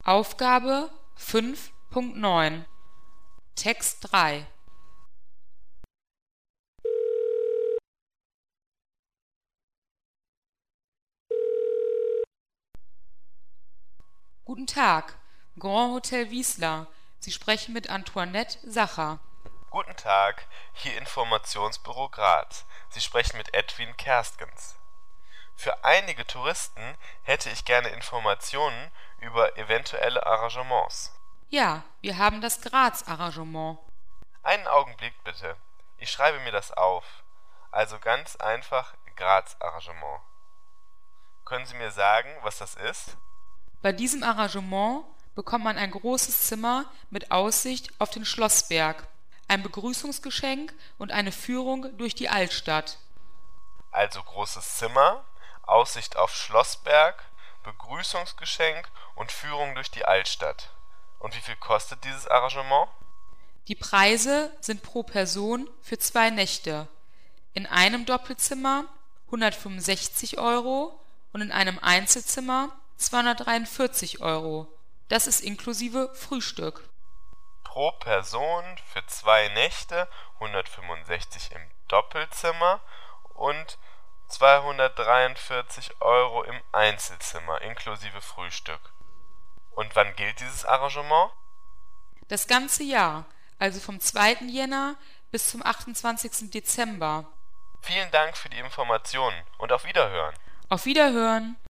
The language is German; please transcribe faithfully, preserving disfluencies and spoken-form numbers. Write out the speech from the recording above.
Aufgabe fünf Punkt neun Text drei. Guten Tag, Grand Hotel Wiesler. Sie sprechen mit Antoinette Sacher. Guten Tag, hier Informationsbüro Graz. Sie sprechen mit Edwin Kerstgens. Für einige Touristen hätte ich gerne Informationen über eventuelle Arrangements. Ja, wir haben das Graz-Arrangement. Einen Augenblick bitte. Ich schreibe mir das auf. Also ganz einfach Graz-Arrangement. Können Sie mir sagen, was das ist? Bei diesem Arrangement bekommt man ein großes Zimmer mit Aussicht auf den Schlossberg, ein Begrüßungsgeschenk und eine Führung durch die Altstadt. Also großes Zimmer, Aussicht auf Schlossberg, Begrüßungsgeschenk und Führung durch die Altstadt. Und wie viel kostet dieses Arrangement? Die Preise sind pro Person für zwei Nächte. In einem Doppelzimmer hundertfünfundsechzig Euro und in einem Einzelzimmer zweihundertdreiundvierzig Euro. Das ist inklusive Frühstück. Pro Person für zwei Nächte hundertfünfundsechzig im Doppelzimmer und zweihundertdreiundvierzig Euro im Einzelzimmer inklusive Frühstück. Und wann gilt dieses Arrangement? Das ganze Jahr, also vom zweiten Jänner bis zum achtundzwanzigsten Dezember. Vielen Dank für die Informationen und auf Wiederhören. Auf Wiederhören!